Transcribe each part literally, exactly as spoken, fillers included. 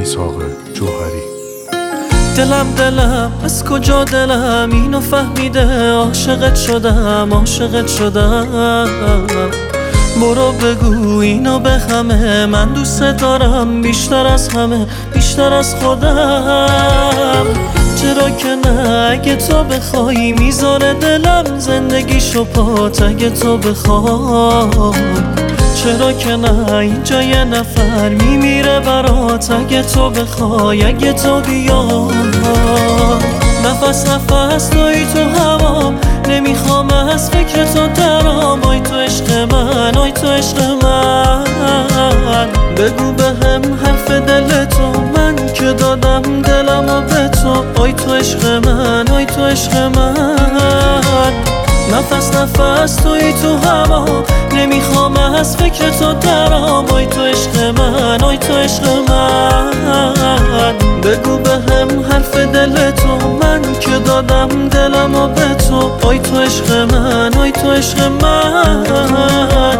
اسحاق جوهری. دلم دلم از کجا دلم اینو فهمیده، عاشقت شدم عاشقت شدم. برو بگو اینو به همه، من دوست دارم بیشتر از همه، بیشتر از خودم. چرا که نه، اگه تو بخوای میذاره دلم زندگیشو پات، اگه تو بخوای. چرا که نه، اینجا یه نفر میمیره برات، اگه تو بخوای، اگه تو بیای. نفس نفس توی تو هوا، نمیخوام از فکر تو درام. آی تو عشق من، آی تو عشق من. بگو به هم حرف دل تو، من که دادم دلمو به تو. آی تو عشق من، آی تو عشق من. نفس نفس توی تو هوا، نمیخوام از فکر تو درام. آی تو عشق من، آی تو عشق من. بگو به هم حرف دل تو، من که دادم دلمو به تو. آی تو عشق من، آی تو عشق من.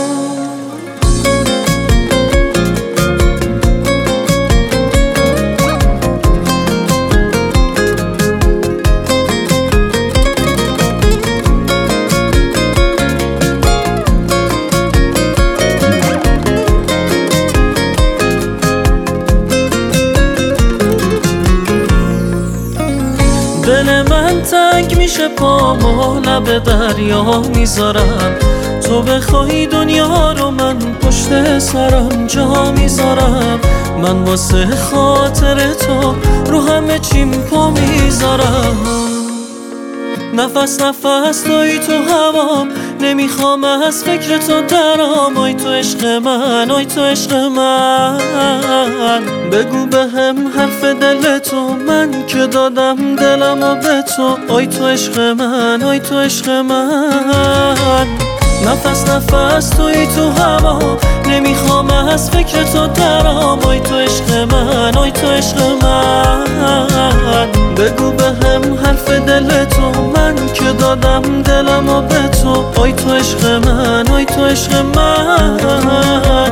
دل من تنگ میشه پامو لب دریا میذارم. تو بخوای دنیا رو من پشت سرم جا میذارم. من واسه خاطر تو رو همه چیم پا میذارم. نفس نفس توی تو هوام، نمیخوام از فکر تو درام. آی تو عشق من، آی تو عشق من. بگو به هم حرف دل تو، من که دادم دلمو به تو. آی تو عشق من، آی تو عشق من. نفس نفس توی تو هوا، نمیخوام از فکر تو درام. آی تو عشق من، آی تو عشق من. بگو به هم حرف دل تو، من که دادم دلمو به تو. آی تو عشق من، آی تو عشق من.